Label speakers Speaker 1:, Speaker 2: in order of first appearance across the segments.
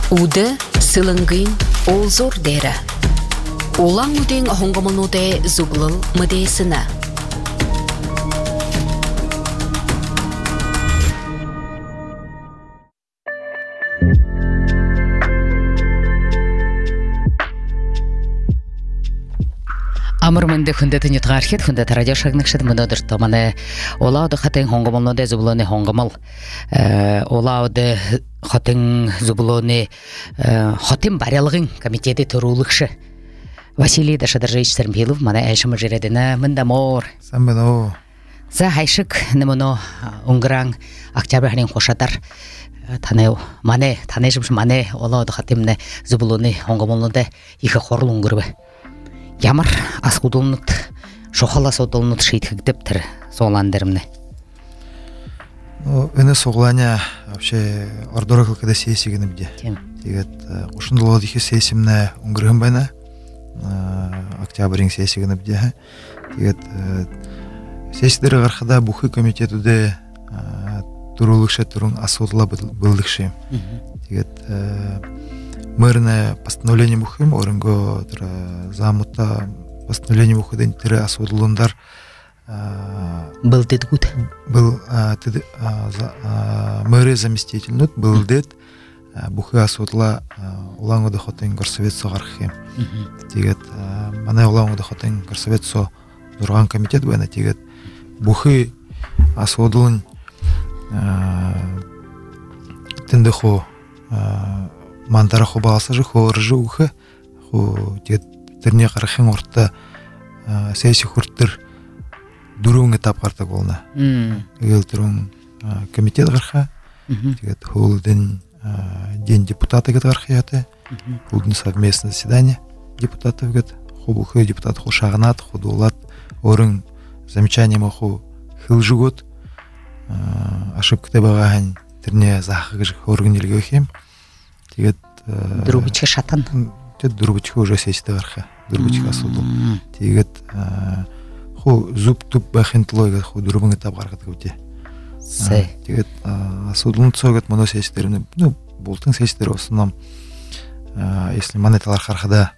Speaker 1: Уды сылыңгын ол зор дәрі. Олаң үден хоңғымынуды зұблыл мүдесіні. Амырмынды хүнді нетғархет, хүнді радио шағынықшыды мұнадыр томаны. Олауды қатын хоңғымылыны зұблыны хоңғымыл. Олауды қатын зұблыны қатын барялығын комитеті тұрулықшы. Василий Дашадыржевич Сәрмбелов, мана әшімі жередіні мұнда мор.
Speaker 2: Сәмбіно.
Speaker 1: За хайшық нымыно ұңғыраң октябрьханен қошатар. Мане, танайшымшы мане олауды қатымны зұблыны хоңғымылыны екі қорыл ұңғырбы. Ямар асқудылыныт, шоқала содылыныт шейтхігдіп тұр соғыландырымны.
Speaker 2: Үні соғыланя вообще ордоры қылқыда сейсігіні бде. Тегет ұшындылығы дейхе сейсімні ұңғырығын байна. Октябрин сейсігіні бде. Тегет сейсідері ғарқыда бұқы комитетуде тұрулықша тұрын асудыла бұлдықшы. Тегет мэрное постановление бухым, орынго замута постановление бухыден тірі асудылындар
Speaker 1: был дед гуд.
Speaker 2: Был мэры заместительнут, был дед бухы асудыла улаңуды хотын горсовет соғархым. Тегет мана улаңуды хотын горсовет со дұрған комитет байна. Тегет бухы асудылын тінді хо мандара хо баласа же хо ржы ухы хо тет терне қарахын орта сәйсі хүрттір дұруың этап қарта болна. Егел тұрың комитет қарха, тегет холден день депутаты гет қархияты, холден совместное заседание депутатов гет, хо бұхы депутат хо шағынат, хо дулат, орың замечание маху хылжы год, ошибкіте бағағын терне зақығы жық орғын елге өхем. Тегет
Speaker 1: Друбичка шатан.
Speaker 2: Тет друбичка уже сесті ғарха. Друбичка асуду. Тегет хо зуб-туп бәхін тұлойға хо друбың етап ғарғат көте. Тегет асудылын тұсауғат мұны сестеріні. Болтың сестері осынам. Если монеталар қарқада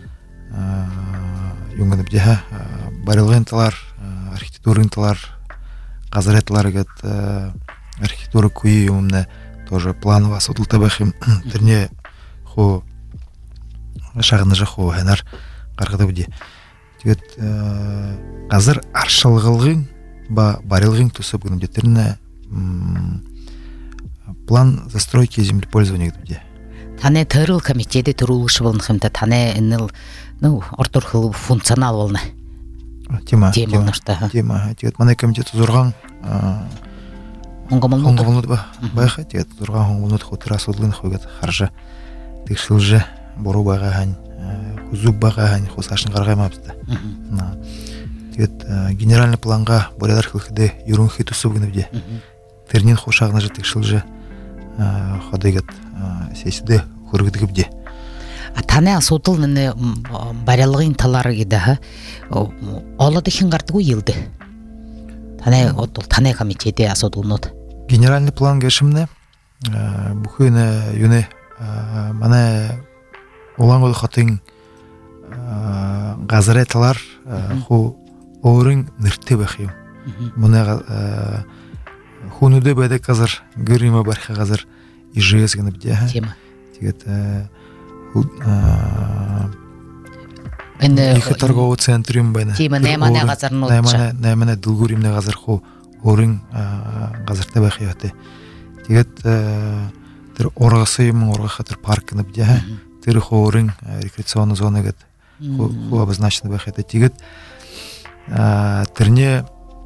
Speaker 2: юңғыны бдеға барылғын талар, архитектурын талар, қазыр еталар гет архитектура көйі юмымны тоже планово асудылта бәхім түрне хо шағыны жа хо әнар қарғыда бұде. Тегет қазір аршылғылғын ба барылғын тұсып күнімде түрне план застройки землепользования бұде.
Speaker 1: Тане тұрыл комитеті тұрулышы болын қымта тане әніл ортор қылы функционал болны.
Speaker 2: Тема.
Speaker 1: Тегет
Speaker 2: мана комитет ұзырған
Speaker 1: Хоңғымылнуд
Speaker 2: ба байға, тегет тұрған хоңғымылнуд қотыр асудылын қойгет қаржы текшілжі бору бағағын, зуб бағағын, қосашын қарғайма бізді. Тегет генеральный планға боредар қылқыды юрын хит ұсып күнібде. Тернин қошағына жы текшілжі қодегет сесіді көргіді күбде.
Speaker 1: Тане асудылын барялығын талары кеді, олады хин қартығы елді. Тане комитеті асудылынуд.
Speaker 2: Генеральный план гешімні бұхыны юны мана олаңғыды қатын ғазыр еталар ху орын нұртты бәхейм. Мұны хунуды бәді қазір гүрімі бархи ғазыр ижиыз гіні бде. Тегет Екі торговый центрим байна.
Speaker 1: Тема наймане ғазырын отча.
Speaker 2: Наймане дылгуримне ғазыр ху орын ғазырта бәхияты. Тегет тір орғасы емін орға қатыр паркіні бде. Тірі ху орын рекреационный зона гет. Ху обозначены бәхияты. Тегет тірне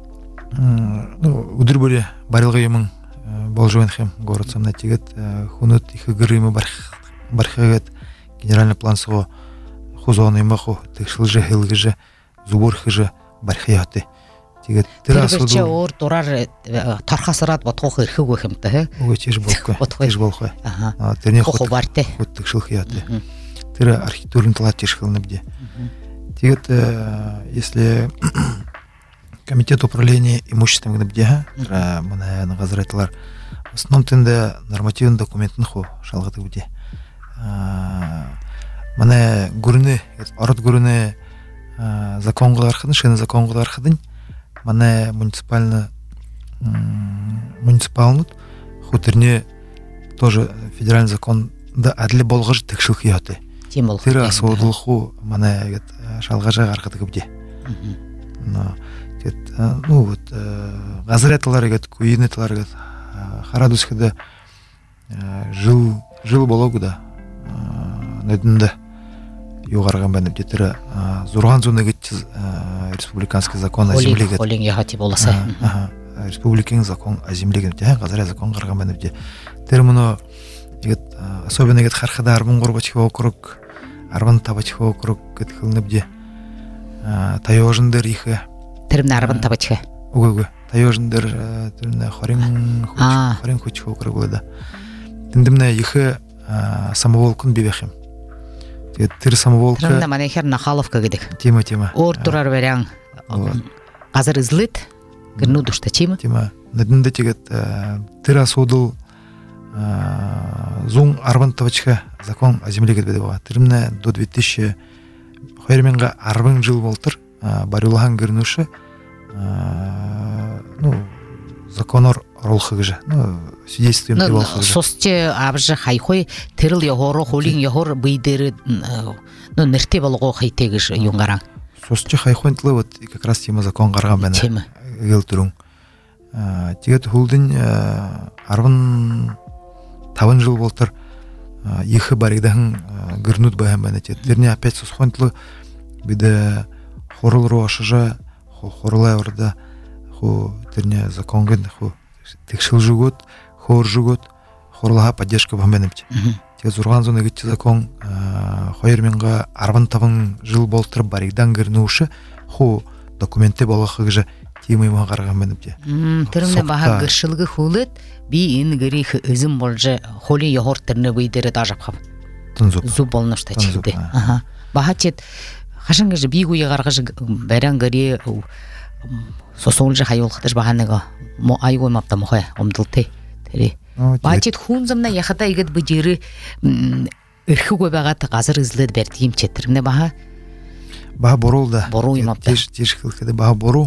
Speaker 2: үдір бөлі барылға емін болжуын хем город самна. Тегет хунут екі гүрімі бархигет генеральный план сұғы хузоны маху текшилже хилгеже зубурхеже бархияты. Тегет
Speaker 1: тербече ор турар тархасырат батох ирхиг вехемте.
Speaker 2: Огечеш болко. Теш болко.
Speaker 1: Терне хохобарте.
Speaker 2: Вот текшилхияты. Тера архитектурный талат тешхилны бде. Тегет если комитет управления имуществом бде, мына газреталар в основном тенде нормативный документный хо шалгаты бде. мане гүрне ород гүрне законға арқыдын шыны законға арқыдын мане муниципалнут хутерне тоже федеральный закон да әділі болғыж текшіл қияты. Тері асуадылху мана шалғажа арқыды көбде. Ғазыр әтілар егет, көйін әтілар егет, харадускада жыл болуғы да нөдінді юғарған бәніп детері Зурған зоны кетті республиканский закон о земле гет.
Speaker 1: Олен яхати боласа.
Speaker 2: Республиканский закон о земле гет. Ғазыр закон қарған бәніп де. Тері мұны особенно гет хархада арбын ғорбачығы округ, арбын табачығы округ гет қылынып де. Тайожындар ихы.
Speaker 1: Тірімні арбын табачығы?
Speaker 2: Угы. Тайожындар тірімні харин хочығы округ болады. Тіндімні ихы самоволкын бебехем. Тір самоволка...
Speaker 1: Тірімді мане хер Нахаловка гедек.
Speaker 2: Тема.
Speaker 1: Ор турар верян. Қазір ізлет? Гірну дұшта тема?
Speaker 2: Тема. Надында тегет тір асудыл зун арбын табачығы закон о земле гет беді баға. Тірімні до 2000 Хойерменға арбын жыл болтыр, барюлахан гірнуші, законор ролхығы жа, свидетельствуем приволхығы жа.
Speaker 1: Состе абжы хайхой, тіріл яғоры, холин яғор бейдері, нірте болуға хайтегі жа юнғаран.
Speaker 2: Состе хайхойн тылы, вот как раз тема закон қарған бәні гел түрің. Тегет хулдың арбын табын жыл болтыр, Ехы баригдаһын гырнут баһам бәнәтет. Дерне опять сосхонтлы биде хорыл роашыжа, хорылай орда, хо дерне законгын, хо текшил жугот, хор жугот, хорлаха поддержка баһам бәнәпте. Те зурган зона гитте закон, хойерменга арбан табын жыл болтырып баригдан гырнушы, хо документы балахыгы тимой магарган бәнәпте.
Speaker 1: Термне баһа гыршылгы хулет би ин гырих өзüm болжа холи яғор тірні бейдері дажапхап. Зуб болнышта чекді. Бахатет хашынғы жы бейгу еғарға жы бәрін гыри сосол жы хайол қытыш бағаныға айгой мапта мұхай омдылты. Бахатет хунзымна яқыта егіт бұдері үрхі көбағат ғазыр ізледі бәрдейім четтірімне баха?
Speaker 2: Баха борол да.
Speaker 1: Бору емапта.
Speaker 2: Теш қылқыды баха бору.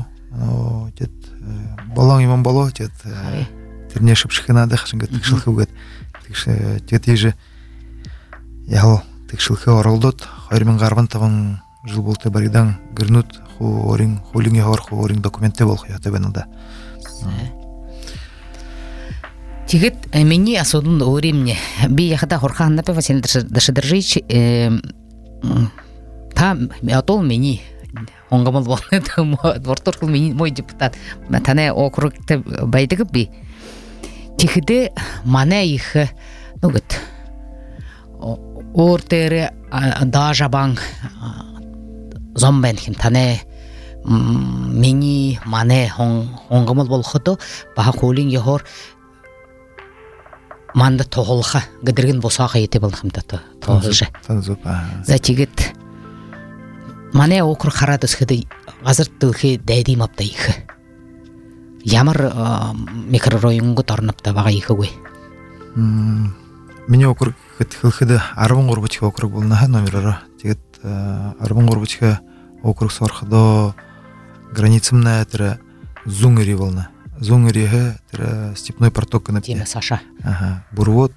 Speaker 2: Болаң иман болу. Терне шыпшықына да қашынға тікшілкі өгет. Тет ежі яғыл тікшілкі орылдыд. Хайырмен ғарбан табын жыл болты баридан гірнут холин яғыр холин документе бол қияты бәнілді.
Speaker 1: Тегет мені асудын өремне. Би яқыда хорқағында пәва сені дышыдыржыйч там атол мені оңғамыл болны дворторқыл мой депутат тәне округты байдығып би тихиде мана ихы нугыт ортері дажабан зомбен хим тәне мені мане оңғамыл болхыды баха қолин яғыр манда тоғылға гыдыргын босаға ете болхым тоғылжы за тегет мане округ харадыс хыды ғазыр тылхи дәйдейм апта ихы Ямар микрорайонғы тарнапта баға ехі өй?
Speaker 2: Мене округ хылхыды арбын ғорбачқа округ болна номерары. Тегет арбын ғорбачқа округ сорхыды границымна әтірі Зуңыри болна. Зуңыриғы әтірі степной порток кініпте.
Speaker 1: Тема Саша.
Speaker 2: Бурвот,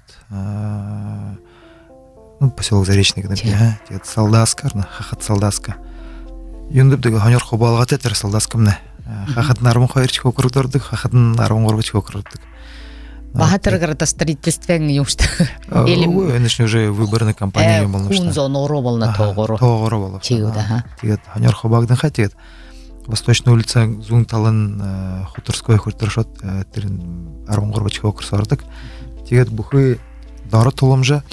Speaker 2: поселок Заречный кініпте. Тегет Салдаска, хахат Салдаска. Юндып ханер қобалғат әтірі Салдаскамна. Хахатын арбын қойырчық округдардық, хахатын арбын ғорбачық округдық.
Speaker 1: Бахатырғырда строительствен юмшты.
Speaker 2: Энешне уже выборная кампания болнышты.
Speaker 1: Хунзо нору болна тоғыру.
Speaker 2: Тоғыру болу.
Speaker 1: Тегет.
Speaker 2: Тегет ханер қобағдың ха тегет. Восточный улица Зуң талын хуторской хуртыршот арбын ғорбачық округ сардық. Тегет бұхы дары толымжа.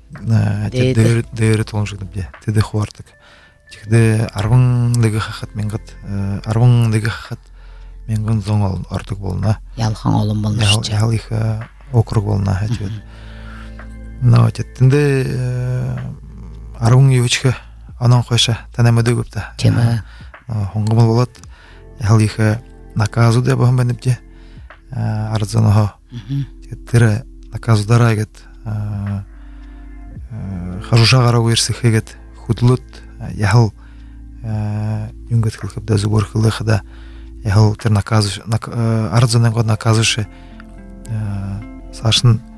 Speaker 2: Дейрі толымжы кініпде. Теді хуардық. Тегде арбындығы хахат менгіт. Арбындығы хахат менгін зоң артық болна.
Speaker 1: Ялхан олым болнышты.
Speaker 2: Ялиха округ болна. Тетінде арбын евічкі анан қойша тәнәмеді көпті.
Speaker 1: Тема.
Speaker 2: Хоңғымыл болат. Ялиха наказу да бағым бәніпте. Арзаныға. Теттері наказудара егет хажуша гара уерсихегет худлут яхал юнгет хилхабда зубор хилхада яхал тер наказыш арзанан год наказыше сашын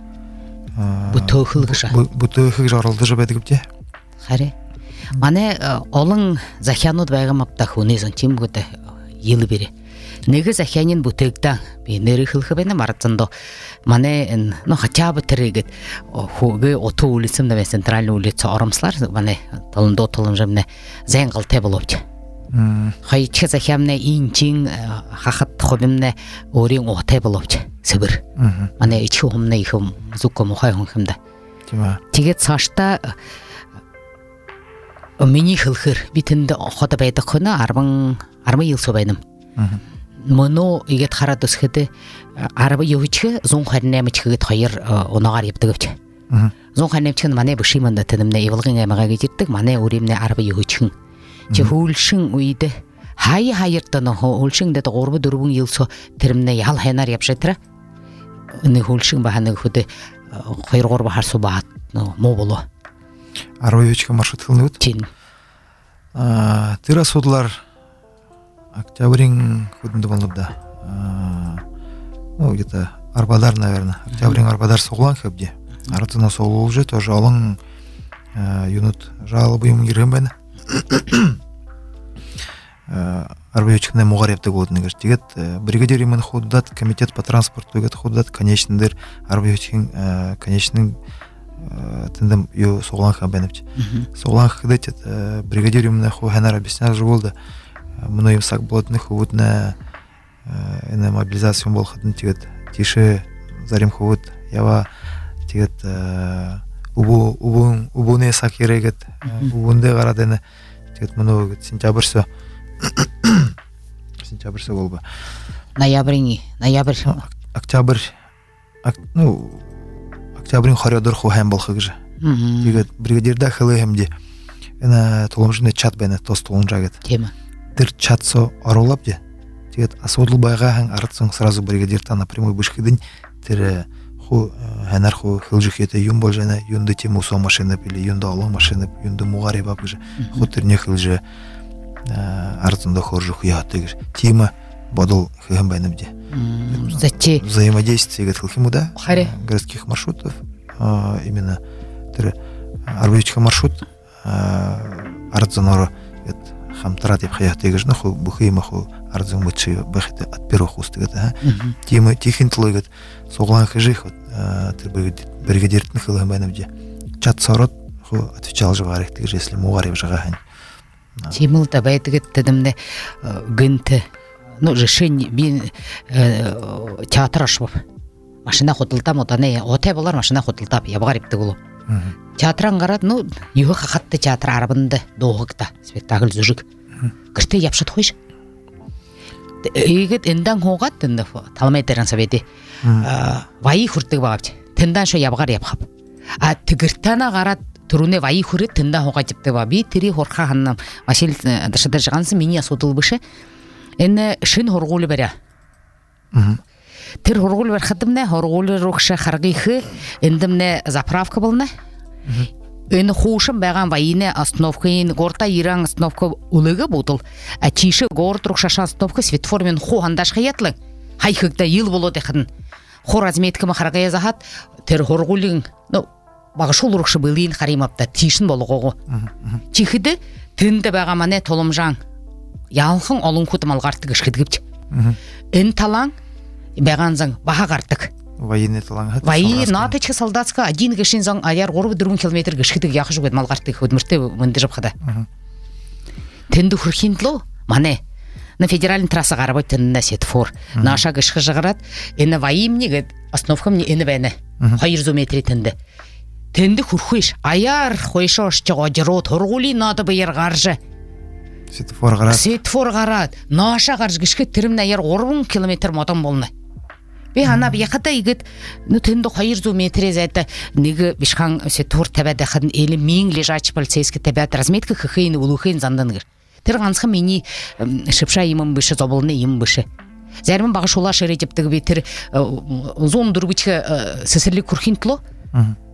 Speaker 2: бутохыг жаралды жабедигипте
Speaker 1: харе мане олон захянууд байгаа мапта хүнээс тийм гэдэг ел бэрэ нэг захянын бүтэгдэн би нэр хэлэх байна марцандо мане но хотя бы тэрэгэд хүүгээ утуу үлээсэм нэ центральны үлээц оромслар мане толондоо толомжмне зэнгалтэй боловч хайч захямне инчин хахат хобимне өөрийн утай боловч сэбэр мане ич хүмнэ их зүкко мохай хүнхэмдэ тэгээд цаашта миний хэлэхэр би тэнд хот байдаг хөнө 10 ел суу байна моно игэт хараад өсөхдөө 10 юучг 128 чигэд 2 унагаар явдаг авч 128 чиг манай бишимэнд тэнэмнэ ивлгын аймагаа гэж ирдэг манай өрөмнө 10 юучг чи хүүлшин үед хаяарда нөө хүүлшиндээ 3 4 ел суу тэрмнэ ял хайнаар явшатраа нэг хүүлшин баханаг хөдөө 2 3 харсуу баат муу болоо
Speaker 2: 10 юучг маршрут хэлнүүд
Speaker 1: тийм
Speaker 2: тэр асуудлаар октябрийн хөдөнд боловда ну где-то Арбадар, наверное. Октябрин Арбадар суглан хэбди. Арцына суглу уже тоже олон юнут жалобы юм гирэм арбаючкне мугаревдэг болдугэр. Тэгээд бригадир имэн худдат комитет по транспорту гэт худдат конечнэдэр арбаючкин конечнын тэндем ю суглан хэбэнэвч. Суглан хэдэт бригадир имэн ху ханар объяснял же болду. Мною сак болдных худна эне мобилизация бол хадын тэгээд тише зарим хud ява тэгээд убуне сак ерегет убунде гарадене тэгээд мөнөө сентябрьсо болба ноябрь октябрь ну октябрийн 20-оор ху хайм болох гэж тэгээд бригадирда хэлээ хэмди эне толомжны чат байна тос толомжагет тема тэр чатсо оруулап де тэгээд асуудал байгаа хан арцсан сразу бригадирта напрямую бышхидин тэр ху ханар ху хилжихете юм болжана юнды тему со машина били юнды алон машина юнды мугаре бап гэж ху тэр не хилже арцында хоржух яты гэж тема бодол хэм байнамде зачи взаимодействие гэдэг хэму да городских маршрутов именно тэр арбаючка маршрут арцноор хамтрат деп хаяты гэж нөхө бүхийм ху арзун мөчи бахта от первых уст гэдэг тема тихин тлойгет суглан хижих тэр бригадиртэн хэлэн байнамде чат сорот ху отвечал же варих гэж если мугарев жагахан тимул да байдаг гэдэмнэ гэнт ну решение би театраш машина худалдам оданы отай болар машина худалдап ябгарипдэг болов театран гараад ну юу хахатты театр арбанда доогда спектакль зүжиг гэртээ явшад хойш ийгэд эндан хуугаад энэ талмайдэрэн савэди ваи хүрдэг багавч тэндан шо явгаар явхав тэгэртана гараад түрүүнээ ваи хүрээд тэндан хуугаад явдаг ба би тэрий хурхаа ханна машин дашадар гансан миний асуудал биш энэ шин хургуул баря тэр хургуул бархадмнэ хургуул рухша харгих эндэмнэ заправка болна энэ хуушин байгаа вайны остановкын горта иран остановка улыга будул чише горд рухша остановка светоформен ху хандаш хаятлын хайхыгда ел болоод ихын хур разметкама харгая захат тэр хургуулын ну багшул рухша былын харимапта тишин болгого чихэдэ тэнд байгаа мане толомжан ялхан олон хут малгартыг ишгэдгэвч энэ талан баганзан баха гартыг военный талан военный натыч солдатска один гашин зан аяр 3-4 км гიშгэдэг яах шугэд малгартыг хөдмөртэй мөндөж авхада тэнд хүрхиндлөө мане на федеральный трасса гарабай тэннэ сетфор наша гიშгэ жагараад энэ военный гэд остановка мне энэ байна 200 метр тэнд хүрхвэш аяр хойшоош жогожроо тургуулийн нод баяр гарж сетфор гараад наша гарж гიშгэд тэрмнэ аяр 3 км модон болно би хана яхата игэд ну тэнд 200 метрээ зайда нэг бишхан сетфор тавиад хад эле мин лежач полицейский тавиад разметка хэхин улухэн зандан гэр тэр ганцхан миний шипша юм биш зоболны юм биш зарим баг шулаа ширэж дэвдэг би тэр 104 сэсэрлэг хүрхинтлөө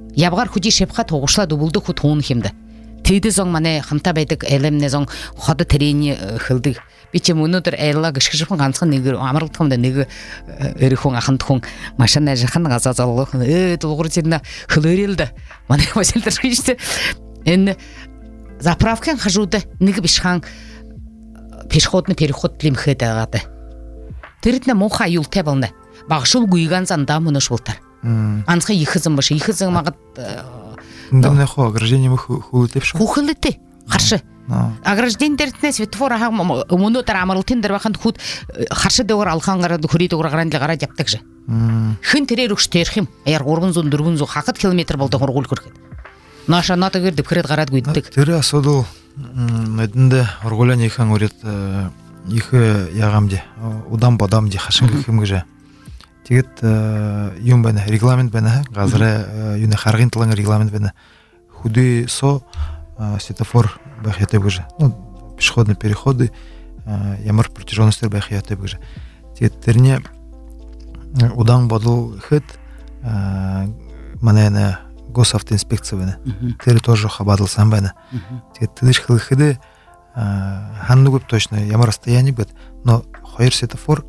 Speaker 1: Ябгар худи шепха тогушла дубулды ху туун химде. Тиди зон мане хамта байдык элемне зон ходы трени хылды. Бичем өнөдөр айла гიშгишхэн ганцхан нэг амралтхамда нэг эрхэн ахантхэн машина жахан газазаллах дулгур зирна хлөрилдэ. Мане машилдэр шийштэй. Энэ заправкын хажууд нэг бишхан пешеходный переход лимхэд агаад. Тэрэтнэ муухай юлтай болно. Багшул гуйган занда мөнөш бултар. Анцхан ихэзэн баш ихэзэн магад
Speaker 2: Дамне хо ограждение хултеп шу.
Speaker 1: Хултеп. Харшы. Ограждение дэртнэ светофор мөнөдөр амралтын дээр байханд хүүд харшы дээгэр алхан гараад хөрий дээгэр гараад гараад явдаг жи. Хэн тэрээр өгчтэрх юм. Аяар 300 400 хахад километр болдог хургуул хөрөхөд. Наша натагэр дэвхэрэд гараад гүйддэг.
Speaker 2: Тэр асуудал мэдэндэ ургуулааныхан үрээд их ягамди удан бодамди хашин гэх юм гэж. Тэгээд юм байна, регламент байна. Газар юуны харгын талын регламент байна. Худи со светофор байх яатай гэж. Ну, пешеходные переходы ямар протяженностью байх яатай гэж. Тэгээд тэрний удан бодол хэд манайна госавтоинспекция байна. Тэр тоже хабадалсан байна. Тэгээд тэдэж хэлэхэд ханнугуп точно ямар расстояние будет, но хоёр светофор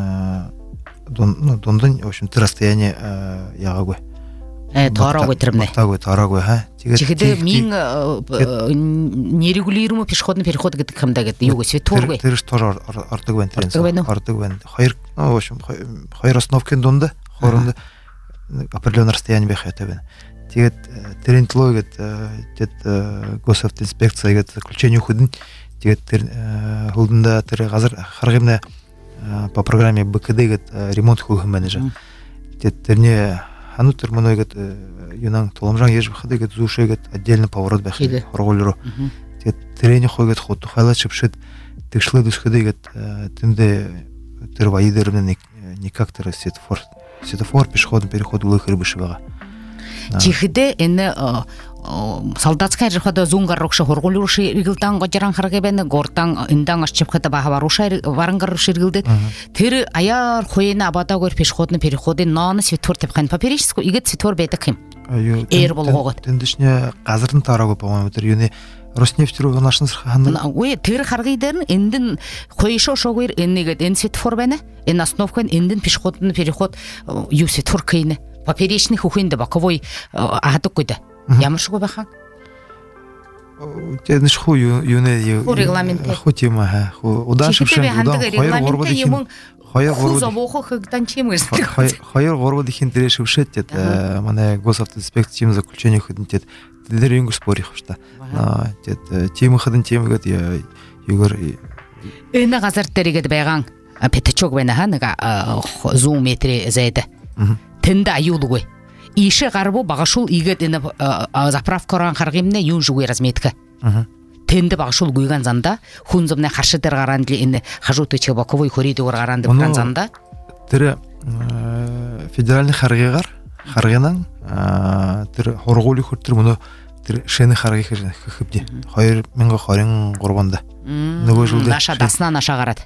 Speaker 2: дондан в общем расстояние ягагой.
Speaker 1: Тарагой тэрмнэ.
Speaker 2: Тарагой ха.
Speaker 1: Тэгээд мин нерегулируемый пешеходный переход гэдэг хамда гэдэг юу гэж светофоргүй.
Speaker 2: Тэр тоже ордог байна. Ордог байна. Хоёр в общем хоёр остановкын дунд хооронд определенное расстояние байх яатай байна. Тэгээд тэрийн төлөө тэгээд госавтоинспекция гэдэг заключение өгдөн. Тэгээд тэр хөлдөндө тэр газар харгымна по программе БКД гэдэг ремонт хөөх менежер. Тэгээд тэрний ханут терминой гэдэг юнан толамжан ээж бахад гэдэг зүүшээ гэдэг отдельно поворот байх хоргуулруу. Тэгээд тэрний хойгод хот хайлаа чипшэд тэгшлээд үсгэдэ гэдэг тэндээ тэр ваидерны никак тэр светофор пешеходный переход улыхэр биш байгаа.
Speaker 1: Чихдэ энэ солдатская жахада зунгаррукша хоргуулруши ригилдан гожран харгабен гордан индан арчипхата бахаваруша варангарруши ригилдэ тэр аяар хуйна абадагор пешеходный переходын нон светофор тапхан паперическу игет светофор байдаг юм. Эр болгоод
Speaker 2: тэндшне газарын тараагүй по-моему тэр юуны Роснефть руу нашин сархан.
Speaker 1: Ой тэр харгый дээр эндэн хуйшоо шогоор энэгээд энэ светофор байна. Энэ остановкын эндэн пешеходный переход юу светофор кайна. Поперечный хухиндэ боковой аадаггүй да. Ямар шгүй байхаа?
Speaker 2: Тэгээд ншху юуны
Speaker 1: регламент.
Speaker 2: Ху тема ха. Ху удан шившин удан хоёр горбод ихин дээр шившэт тэгээд манай госавтоинспекция тим заключение хөдөнтэд тэр юм спорих шүү дээ. Тэгээд тим хөдөн тим гэдэг юугаар
Speaker 1: энэ газар дээр игээд байгаа петчог байна ха нэг 100 метр зайда. Тэнд аюулгүй. Ише гарбу багашул игээд энэ заправкоран харгымны юун жугой разметка. Тэнд багашул гуйган занда хүн зэмнэ харшы дээр гараанд энэ хажуутай чи боковой коридор гараанд ган занда.
Speaker 2: Тэр федеральный харгынан тэр хоргуули хөртөр мөнө тэр шэний харгыг хэвдэ 2023-нд нөгөө жилдээ
Speaker 1: наша даснаа гараад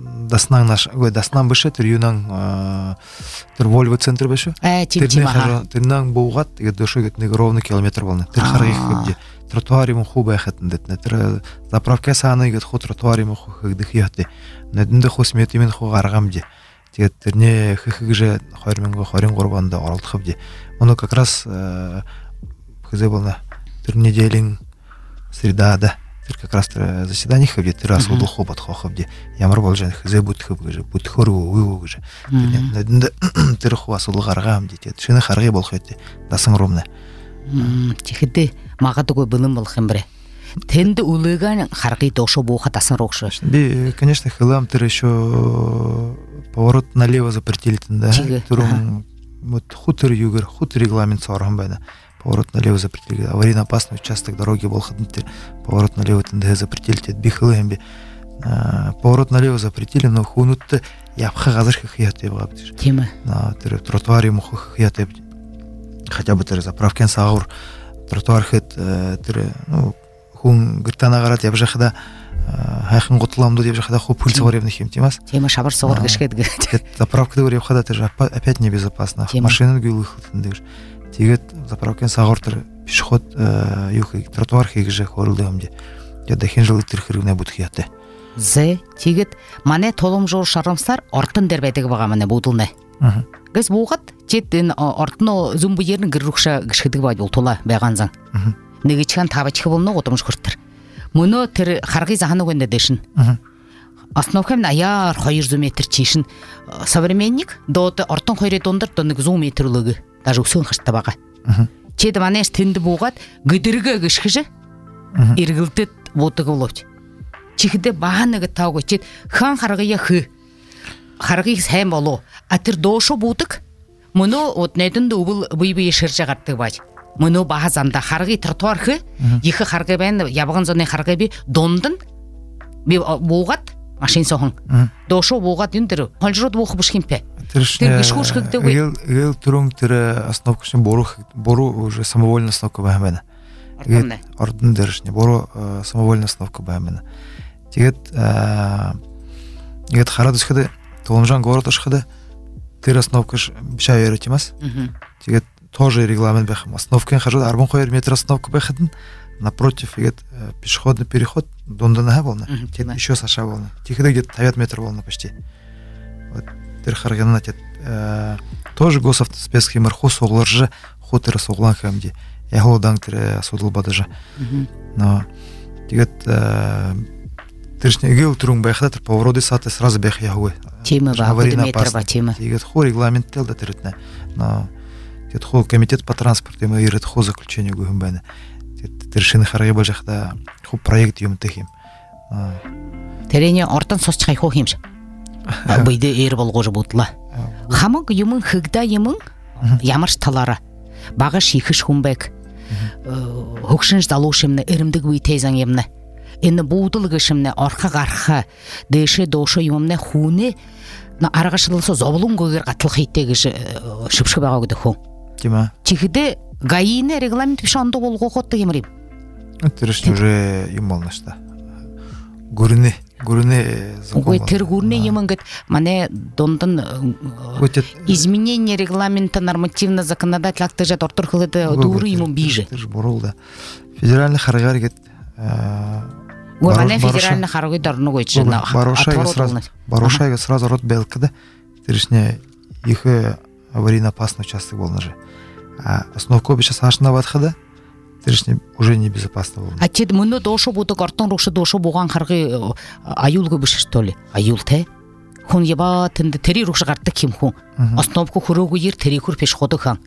Speaker 2: Даснан бэшэ тэр юнан тэр Volvo центр бэшэ. Тэрнан буугаад тэгээд дөшөгэд нэг ровно километр болно. Тэр харгыг хэвдэ. Тротуар юм хуу байхад нэт тэр заправка сааны гэд хуу тротуар юм хуу хэвдэх яатай. Нэдэндээ хус метимэн хуу гаргамжи. Тэгээд тэрний хэхэгжэ 2023-нд оролдох хэвдэ. Оно как раз хэзээ болно. Тэр неделин средада тэр как раз заседание хэвдэ тэр асуудал хуу бодох хэвдэ. Ямар болж хэзээ бүтэх гэж бүтөхөр үү гэж. Тэр хуу асуудал гаргаам гэдэг. Шинэ харгыг болох хэвдэ. Дасан ромна.
Speaker 1: Тэгэхдээ магадгүй бэлэн болох юм бэ. Тэнд үлэгэн харгыг доошо буухад дасан рогшоо.
Speaker 2: Би, конечно, хилам тэр еще поворот налево запретили да. Түрүүн хутэр югэр хутэр регламент сорхон байна. Поворот налево запретили. Аварийно опасный участок дороги болход поворот налево тэндээ запретили. Би хилам би поворот налево запретили, но хүнүттэй явах газар хэх яатай байгаа гэж.
Speaker 1: Тийм ээ.
Speaker 2: Тэр тротуар юм хөх яатай. Хотя бы тэр заправкын саагур тротуар хэд тэр хүн гэртана гараад явж байхада хайхан гутламдууд явж байхада хөө пүл цогор явнах юм тийм ас.
Speaker 1: Тийм ээ шавар цогор гიშгэд.
Speaker 2: Заправка дээр явхада тэр опять небезопасно. Машиныг гүйлэхэд тигет заправкен сагортер пешеход тротуар хигже хорылдымде. Я дахин жыл тирхиргне будхияты.
Speaker 1: Зе тигет мане толом жор шарамсар ортын дербедеги багамане будулне. Гыз бугат жеттен ортно зумбу ерин гыррукша гышыдык бай болтула байганзаң. Неге чан табачкы болно отомуш курттыр. Муну тир харгы заханы гөнде дешин. Основкам аяр 200 метр чишин современник доты ортон хойре дондыр тонны 100 метрлыгы даже үсөн хышта бага. Чеде манеш тинди бугат гыдырга гышкыжы иргилтет вотыгы болот. Чихде бааныг тауга чет хан харгыя хы. Харгыг сайн болоо. Атыр доошо буудык. Муну от нэдэн дүүл бийбий ширжэ гартыг бааж. Муну баазанда харгый тротуар хы. Ихэ харгы байн ябган зоны харгы би дондын би буугат машин сохон. Доошо буугат юндэр холжрод буух бушхимпе. Тэр гишхуш хэгдэг бай.
Speaker 2: Эл түрүн тэр основкашын бору уже самовольная основка баймана. Ордын дэршне бору самовольная основка баймана. Тэгээд хараад өсөхөд Толомжан город өсөхөд тэр основкаш бишаа ярит юмас. Тэгээд тоже регламент байх. Основкын хажууд 12 метр основка байхад напротив пешеходный переход дондана болно. Тэгээд еще саша болно. Тихо где-то 50 метров болно почти. Вот тэр харгана тоже госавтоспецский мархус огларжы хотер соглан хамди. Я холодан тэр судал бадажа. Но тэгээд Трешне гел трун байхда тэр повороты саты сразу бях ягуй.
Speaker 1: Тема метрова тема.
Speaker 2: Тигет хо регламент тел да тэрэтнэ. Но тет хо комитет по транспорту мы ирет хо заключение гумбана. Тэршин харгы бажахда хо проект юм тэхим.
Speaker 1: Тэрэне ортон сосчхай хо химш. Быйды эр болгож бутла. Хамаг юмын хыгда юмын ямарш талара. Бага шихиш хумбек. Хокшинж далушымны эрэмдэг бүй тезан емны. Энэ буудылгышымны орха гарха дэше доошо юмны хүүне на аргашылсы зовлунгогер катлыхыйтегиш шипшгэ байгаа гэдэг хүн.
Speaker 2: Тийм аа.
Speaker 1: Чихдэ гаине регламент биш ондо болгохот юмрим.
Speaker 2: Тэрш уже юм болно шүү дээ. Гүрнэ
Speaker 1: закон. Тэр гүрнэ юм ингээд мане дондон изменение регламента нормативно законодательный акты жат ортурхылды дуры юм биже.
Speaker 2: Тэр борулда. Федеральный харгар гэд
Speaker 1: Мане федеральный харгы дарны гойчу.
Speaker 2: Барушайга сразу рот белкада. Тэршне их аварийно опасный участок болно же. А основку биша сашна ватхада. Тэршне уже небезопасно болно.
Speaker 1: А тед муну доошо будук ортон руши доошо буган харгы аюлгы биш что ли? Аюл те? Хүн яба тэнде тэри руши гартык ким хүн. Основку хөрөөгү ер тэри хөр пешходы хан.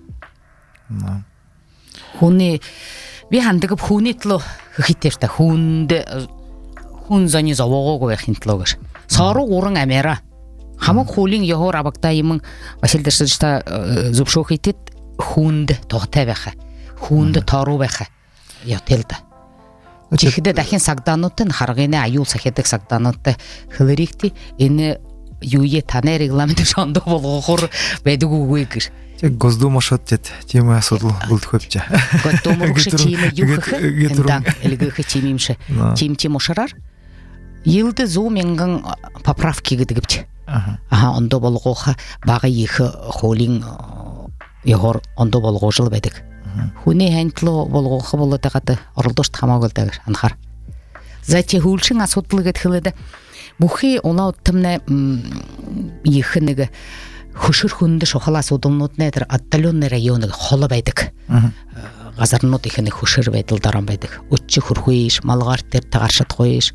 Speaker 1: Хүнэ би ханддаг хүүнэтлөө хитэртэ хүн зоны зовоогоо байхинтлоогш. Соруу уран амера. Хамаг хуулийн ёхоор абагта юм Василдэрсэлжта зүбшөөхитэд хүнд тогтой байха. Хүнд торуу байха. Ятэлда. Чихдэ дахин сагдаанууд нь харгын аюул сахидаг сагдаануудтай хөлөригти энэ юуе таны регламент шондо болгохоор байдаг үгүй гэж.
Speaker 2: Тэг Госдума шоттет тема асуудал бүлтхөпчэ.
Speaker 1: Госдума гүшэ тема юхэх эндан элгэх тимимшэ. Тим ушарар. Йылды 100 мянган поправки гэдэгвч. Ондо болгоха бага их хуулин ёгор ондо болгоожл байдаг. Хүний хандлуу болгох болоотагад оролдоошт хамаагүй л даа анхаар. За чи хүүлшин асуудал гэд хэлээд бүхий улаутмна их нэг хөшөр хүнд шухалаас удамнуудны тэр отдаленный районыг холо байдаг. Газарнууд их нэг хөшөр байдал дараа байдаг. Өччих хөрхүйш, малгаар тэр тагаршадгүйш.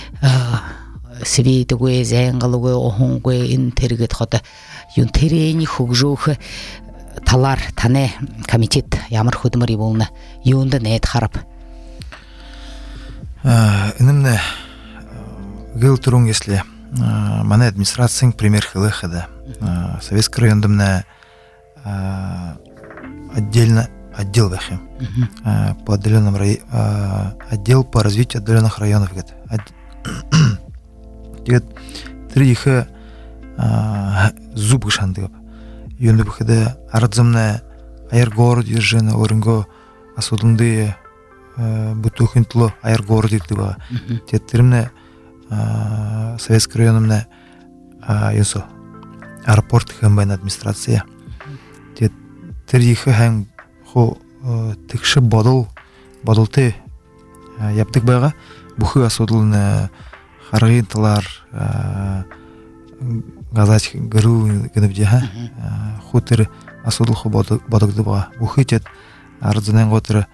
Speaker 1: Свидгүй, зэнгалгүй, ohonгүй энэ тэргээд хот юун тэрэний хөгжөөх талаар таны комитет ямар хөдөлмөр явуулна? Юунд нэт харап?
Speaker 2: Инэмнэ гылтрун если манай администрацийн пример хэлэхэд Советский райондомна отдел бахим. По отдаленным отдел по развитию отдаленных районов гэд. Тэгээд тэр их зуб гшанддаг. Юунд бүхэдэ ардзамна аяр город иржэна өрөнгө асуудалнды бүтүүхэн төлөө аяр город ирдэг ба. Тэгээд тэрмнэ Советский райономна аэропорт хэмбэн администрация. Тэгээд тэр их хэн хо тикши бодылты яптык байга бухы асудылны харгынтылар газач гыру гыныбди хутыр асудыл хо бодыгды бага бухы тет арзанен готыр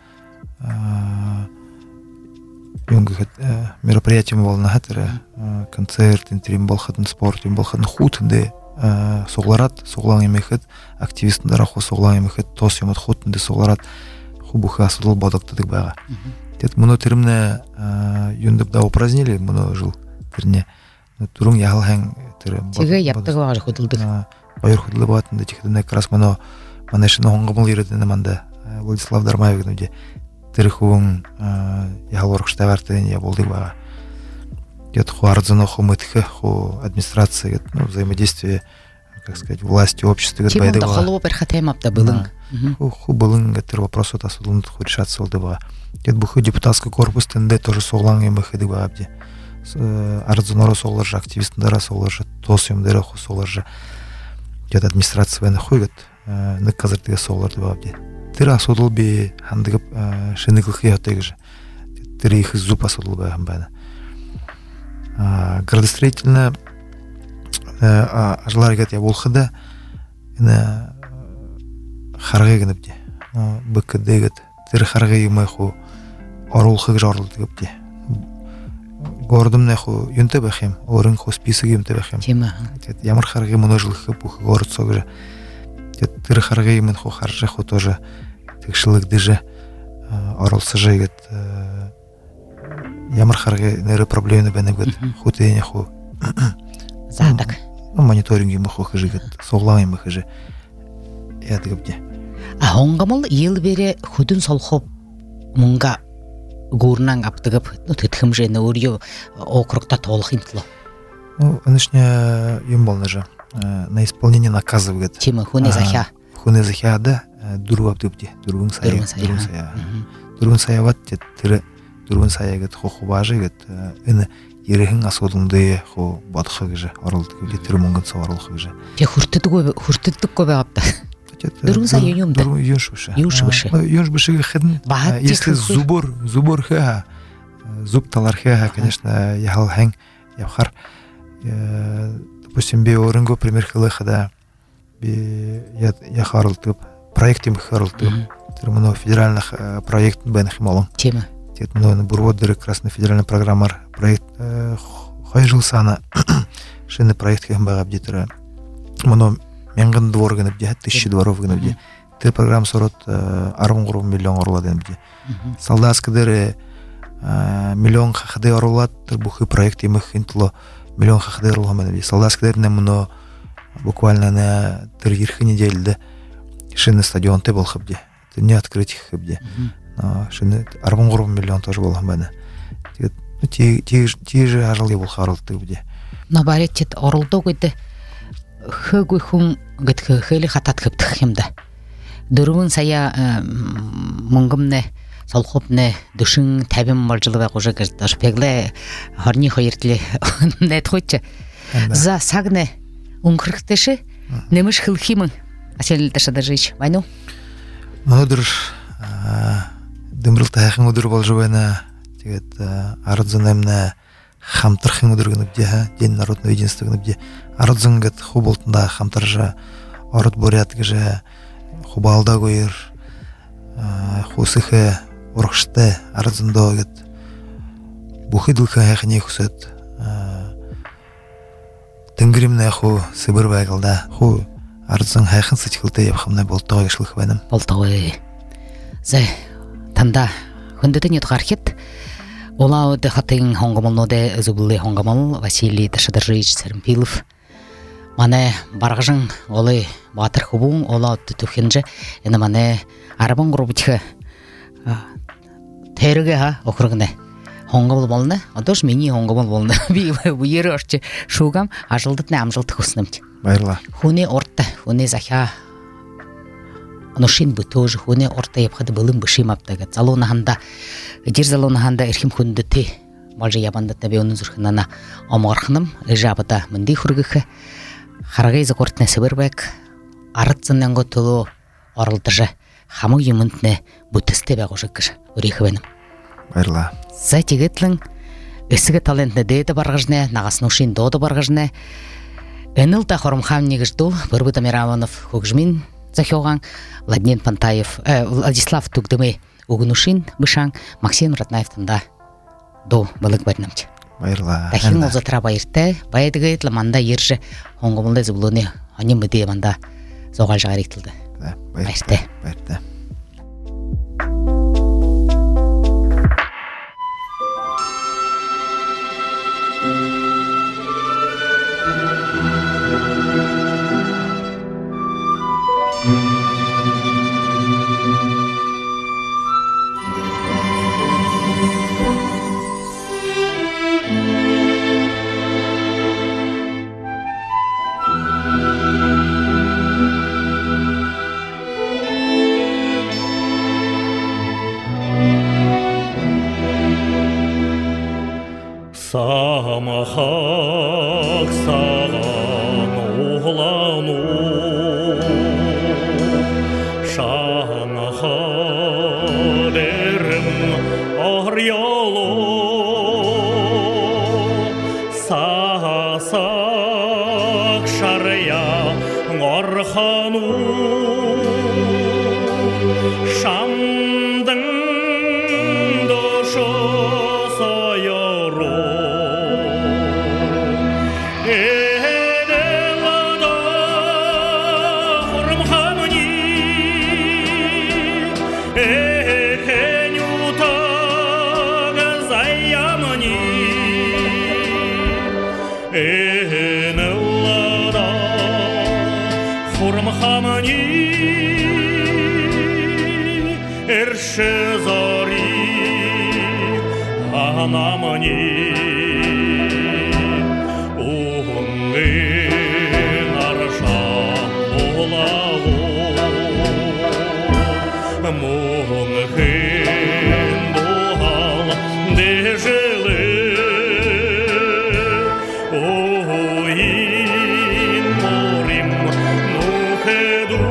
Speaker 2: юнгыхет мероприятием болна хатыр концерт интерим болхатын спорт болхатын хутынды согларат соглаң эмехет активисттер хо соглаң эмехет тос юмат хутынды согларат хубуха асудыл бодыгдык байга тет муну термне юндып да упразднили муну жыл терне турун яалхан тер
Speaker 1: теге яптыгы бар худылдык
Speaker 2: байыр худылы батында тихдене крас муну манешны хонгомул йөрдене манда Владислав Дармаев гынде терхун яалор штавартен я болдык бага тет хуарзано хомытхы хо администрация взаимодействие как сказать власти общества гыт байды бага
Speaker 1: холо бер хатемапта былың
Speaker 2: ху былың гытыр вопрос отасылын решаться болду бага тет бухы депутатский корпус тенде тоже соглаң эмехеди бага абди арзанора соглар же активисттер соглар же тосымдер хо соглар же тет администрация хойгыт ны казыртыга соглар бага абди тира содул би хандыгып шыныгылхы ятыгы тира их зупа содул бага бана градостроительно ажларгат я болхыда ина харгы гыныбди бкдгыт тир харгы юмайху орулхы жарлыгыпди гордым наху юнте бахем орын хо список юнте бахем
Speaker 1: тема
Speaker 2: ямар харгы множылхы бух город согже тир харгы юмен хо харжа хо тоже текшылык дыжа орулсы жегет ямар харгы неры проблемы бенегет хутене хо
Speaker 1: задак
Speaker 2: мониторинг юм хо хыжыгет соглаң юм хыжы ядыгыпди
Speaker 1: хонгомол ел бере худун солхоп мунга гурнан аптыгып тытхым жена урю округта толық интло
Speaker 2: анышня юм болны же на исполнение наказов гет
Speaker 1: тема хуне
Speaker 2: захя да дуру аптыпди дурун сая ват тире дурун сая гет хохубажы гет ины ерехин асудунды хо батхы же орылды гет тире мунган саварлык же
Speaker 1: те хуртыдык көбе апта дурун сая юмда юншбышы
Speaker 2: хедин если зубор ха зуб таларха конечно яхал хен яхар допустим бе орынго пример хылыхда бе яхарлтып проектим харлтып термино федеральных проект бен химолон
Speaker 1: тема
Speaker 2: тет мына бурводдер красный федеральный программар проект хайжыл сана шины проект хем бага бдитера мына менган двор гына бде 1000 дворов гына бде тер программа сорот 10 миллион орладен бде солдатскадер миллион хахде орлат бухы проект имых интло миллион хахде орламан бде солдатскадер мына буквально на 3 недели шины стадион те болхып бде не открыть их бде шины 10 миллион тоже болган бана ти же ажал бол харылты бде
Speaker 1: на барет орылды гыды хөгүхүн гытхы хели хатат хыптыхымда дурун сая мунгымне солхопне душин табим болжылы кожа гышташ пегле харни хайртле нет хоче за сагне ункрыктышы немиш хылхимын аселдеша дажыч майну
Speaker 2: модур дымрыл тахын удур болжубана тегет арзанемне хамтырхын удур гыныбде день народного единства гыныбде арзангат хуболтында хамтаржа орот борят гже хубалда гойр хусыхе орхште арзандо гет бухидылха яхне хусет тенгримне ху сыбыр байгылда ху арзан хайхын сычылты япхамна болтога гышлых бенем
Speaker 1: болтога за танда хүндөтөн ятгархет олау де хатын хонгомолноде зубулы хонгомол Василий Ташадаржич Сермпилов мане баргажын олы батыр хубун олау түтүхенже эне мане арабан группчы тереге округне хонгомол болны адош мени хонгомол болны би буйер орчы шугам ажылдыт намжылт хуснымч
Speaker 2: байла
Speaker 1: хуне орта хуне захя ношин бутож хуне орта япхады былым бышимаптага залонаханда жер залонаханда эрхим хүндөтө малжы ябандат табе онун зурхнана амархным жабата мынди хургыхы харагай закортне сыбырбек арытсыннан готулу орылдыжы хамы юмынтне бүтісте бәғ ұжыққыш үрейхі бәнім.
Speaker 2: Байрла.
Speaker 1: За тегетлің үсігі талентне дейді барғыжне, нағасын ұшын доды барғыжне. Эныл та хорымхам негіждул, Бұрбыта Мирамонов хөгжмин захёған, Владимир Пантаев, Владислав Тугдымы угынушин бышаң, Максим Ратнаевтында до былық бәрнамчы.
Speaker 2: Байрла.
Speaker 1: Тахин ол затыра байырты, байдығы етлі манда ержі оңғымылды зұбылуыны они мүдей манда соғал жағар ектілді. Байырты.
Speaker 2: Байырты.
Speaker 3: Самахақ саған оғлану, шаңаға дәрім арялу, сасақ шария ғархану, шамдың дошы сайыру. Шезари анамани унгын арша олаву мунгын дуал дежелы уин морим нухеду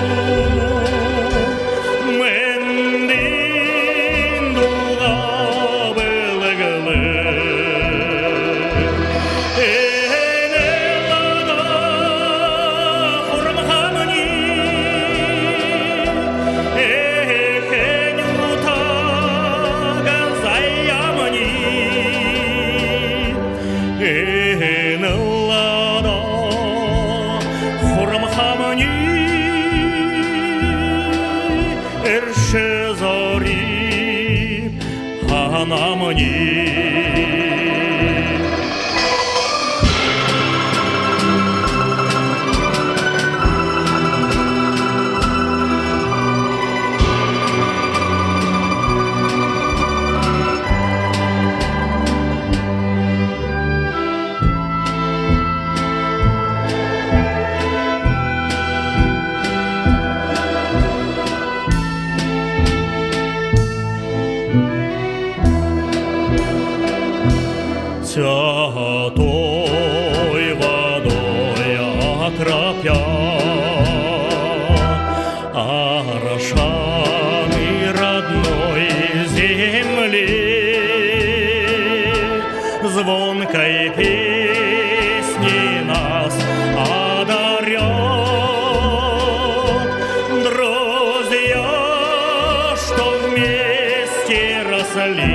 Speaker 3: Святой водой окропя орошаны родной земли, звонкой песней нас одарят друзья, что вместе росли.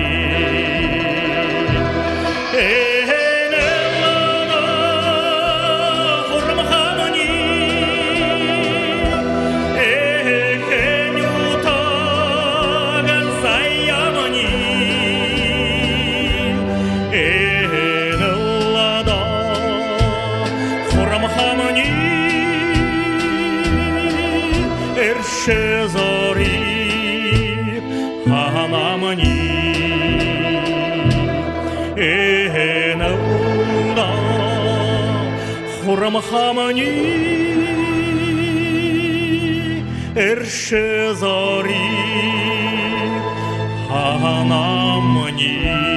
Speaker 3: Шезари анамани энелда хурамхамани эршезари анамани.